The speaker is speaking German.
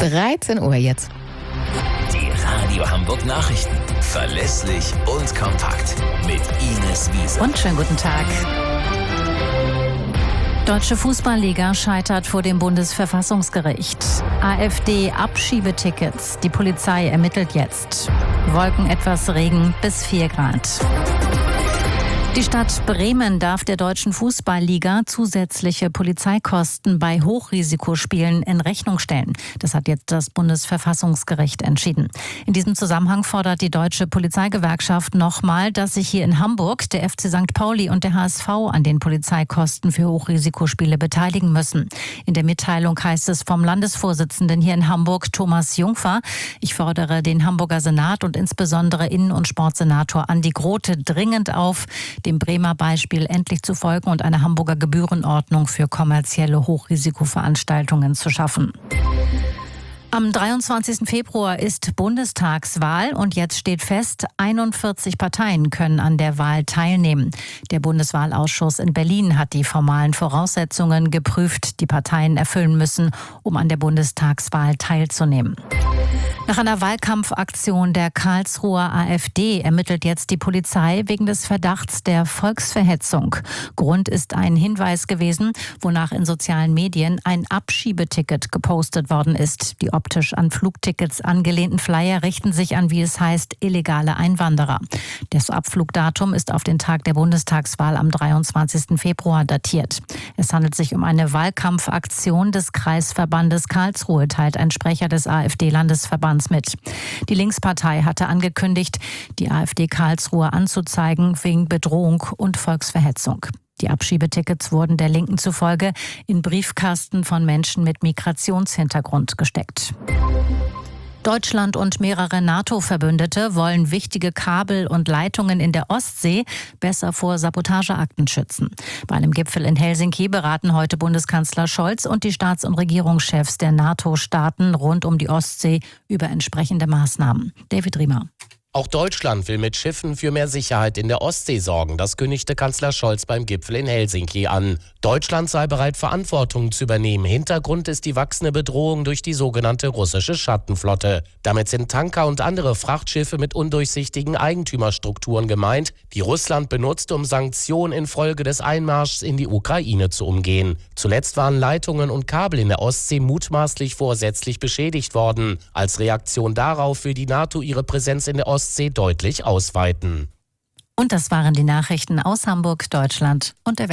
13 Uhr jetzt. Die Radio Hamburg Nachrichten. Verlässlich und kompakt. Mit Ines Wiese. Und schönen guten Tag. Deutsche Fußballliga scheitert vor dem Bundesverfassungsgericht. AfD-Abschiebetickets. Die Polizei ermittelt jetzt. Wolken, etwas Regen bis 4 Grad. Die Stadt Bremen darf der Deutschen Fußballliga zusätzliche Polizeikosten bei Hochrisikospielen in Rechnung stellen. Das hat jetzt das Bundesverfassungsgericht entschieden. In diesem Zusammenhang fordert die Deutsche Polizeigewerkschaft nochmal, dass sich hier in Hamburg der FC St. Pauli und der HSV an den Polizeikosten für Hochrisikospiele beteiligen müssen. In der Mitteilung heißt es vom Landesvorsitzenden hier in Hamburg, Thomas Jungfer: Ich fordere den Hamburger Senat und insbesondere Innen- und Sportsenator Andi Grote dringend auf, dem Bremer Beispiel endlich zu folgen und eine Hamburger Gebührenordnung für kommerzielle Hochrisikoveranstaltungen zu schaffen. Am 23. Februar ist Bundestagswahl und jetzt steht fest, 41 Parteien können an der Wahl teilnehmen. Der Bundeswahlausschuss in Berlin hat die formalen Voraussetzungen geprüft, die Parteien erfüllen müssen, um an der Bundestagswahl teilzunehmen. Nach einer Wahlkampfaktion der Karlsruher AfD ermittelt jetzt die Polizei wegen des Verdachts der Volksverhetzung. Grund ist ein Hinweis gewesen, wonach in sozialen Medien ein Abschiebeticket gepostet worden ist. Die optisch an Flugtickets angelehnten Flyer richten sich an, wie es heißt, illegale Einwanderer. Das Abflugdatum ist auf den Tag der Bundestagswahl am 23. Februar datiert. Es handelt sich um eine Wahlkampfaktion des Kreisverbandes Karlsruhe, teilt ein Sprecher des AfD-Landesverbands mit. Die Linkspartei hatte angekündigt, die AfD Karlsruhe anzuzeigen wegen Bedrohung und Volksverhetzung. Die Abschiebetickets wurden der Linken zufolge in Briefkasten von Menschen mit Migrationshintergrund gesteckt. Deutschland und mehrere NATO-Verbündete wollen wichtige Kabel und Leitungen in der Ostsee besser vor Sabotageakten schützen. Bei einem Gipfel in Helsinki beraten heute Bundeskanzler Scholz und die Staats- und Regierungschefs der NATO-Staaten rund um die Ostsee über entsprechende Maßnahmen. David Riemer. Auch Deutschland will mit Schiffen für mehr Sicherheit in der Ostsee sorgen. Das kündigte Kanzler Scholz beim Gipfel in Helsinki an. Deutschland sei bereit, Verantwortung zu übernehmen. Hintergrund ist die wachsende Bedrohung durch die sogenannte russische Schattenflotte. Damit sind Tanker und andere Frachtschiffe mit undurchsichtigen Eigentümerstrukturen gemeint, die Russland benutzt, um Sanktionen infolge des Einmarschs in die Ukraine zu umgehen. Zuletzt waren Leitungen und Kabel in der Ostsee mutmaßlich vorsätzlich beschädigt worden. Als Reaktion darauf will die NATO ihre Präsenz in der Ostsee deutlich ausweiten. Und das waren die Nachrichten aus Hamburg, Deutschland und der Welt.